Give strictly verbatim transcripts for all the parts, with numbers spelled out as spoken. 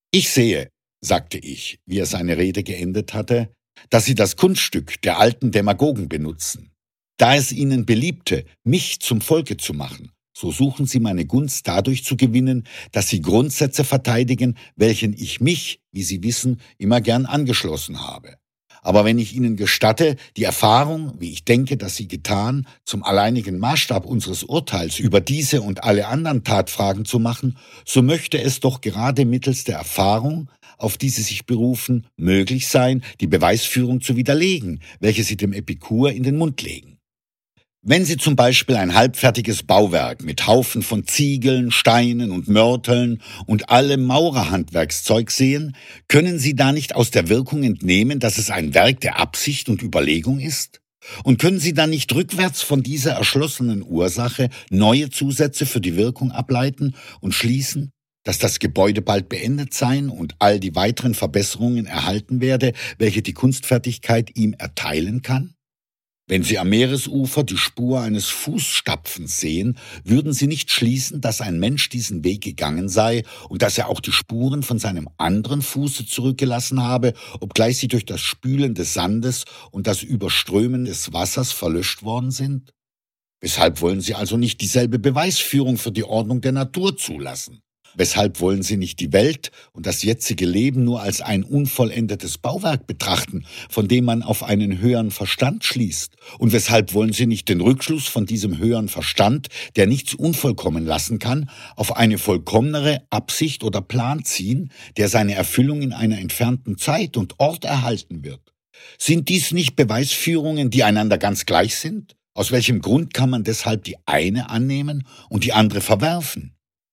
Ich sehe, sagte ich, wie er seine Rede geendet hatte, dass Sie das Kunststück der alten Demagogen benutzen. Da es Ihnen beliebte, mich zum Volke zu machen, so suchen Sie meine Gunst dadurch zu gewinnen, dass Sie Grundsätze verteidigen, welchen ich mich, wie Sie wissen, immer gern angeschlossen habe. Aber wenn ich Ihnen gestatte, die Erfahrung, wie ich denke, dass Sie getan, zum alleinigen Maßstab unseres Urteils über diese und alle anderen Tatfragen zu machen, so möchte es doch gerade mittels der Erfahrung, auf die Sie sich berufen, möglich sein, die Beweisführung zu widerlegen, welche Sie dem Epikur in den Mund legen. Wenn Sie zum Beispiel ein halbfertiges Bauwerk mit Haufen von Ziegeln, Steinen und Mörteln und allem Maurerhandwerkszeug sehen, können Sie da nicht aus der Wirkung entnehmen, dass es ein Werk der Absicht und Überlegung ist? Und können Sie dann nicht rückwärts von dieser erschlossenen Ursache neue Zusätze für die Wirkung ableiten und schließen, dass das Gebäude bald beendet sein und all die weiteren Verbesserungen erhalten werde, welche die Kunstfertigkeit ihm erteilen kann? Wenn Sie am Meeresufer die Spur eines Fußstapfens sehen, würden Sie nicht schließen, dass ein Mensch diesen Weg gegangen sei und dass er auch die Spuren von seinem anderen Fuße zurückgelassen habe, obgleich sie durch das Spülen des Sandes und das Überströmen des Wassers verlöscht worden sind? Weshalb wollen Sie also nicht dieselbe Beweisführung für die Ordnung der Natur zulassen? Weshalb wollen Sie nicht die Welt und das jetzige Leben nur als ein unvollendetes Bauwerk betrachten, von dem man auf einen höheren Verstand schließt? Und weshalb wollen Sie nicht den Rückschluss von diesem höheren Verstand, der nichts unvollkommen lassen kann, auf eine vollkommenere Absicht oder Plan ziehen, der seine Erfüllung in einer entfernten Zeit und Ort erhalten wird? Sind dies nicht Beweisführungen, die einander ganz gleich sind? Aus welchem Grund kann man deshalb die eine annehmen und die andere verwerfen?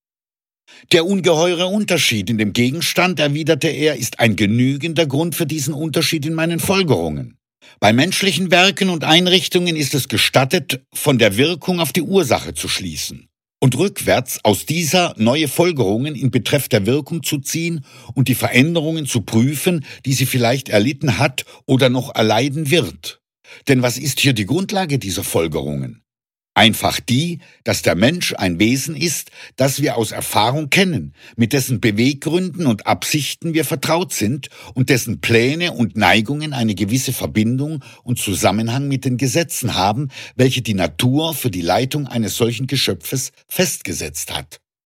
Der ungeheure Unterschied in dem Gegenstand, erwiderte er, ist ein genügender Grund für diesen Unterschied in meinen Folgerungen. Bei menschlichen Werken und Einrichtungen ist es gestattet, von der Wirkung auf die Ursache zu schließen und rückwärts aus dieser neue Folgerungen in Betreff der Wirkung zu ziehen und die Veränderungen zu prüfen, die sie vielleicht erlitten hat oder noch erleiden wird. Denn was ist hier die Grundlage dieser Folgerungen? Einfach die, dass der Mensch ein Wesen ist, das wir aus Erfahrung kennen, mit dessen Beweggründen und Absichten wir vertraut sind und dessen Pläne und Neigungen eine gewisse Verbindung und Zusammenhang mit den Gesetzen haben, welche die Natur für die Leitung eines solchen Geschöpfes festgesetzt hat.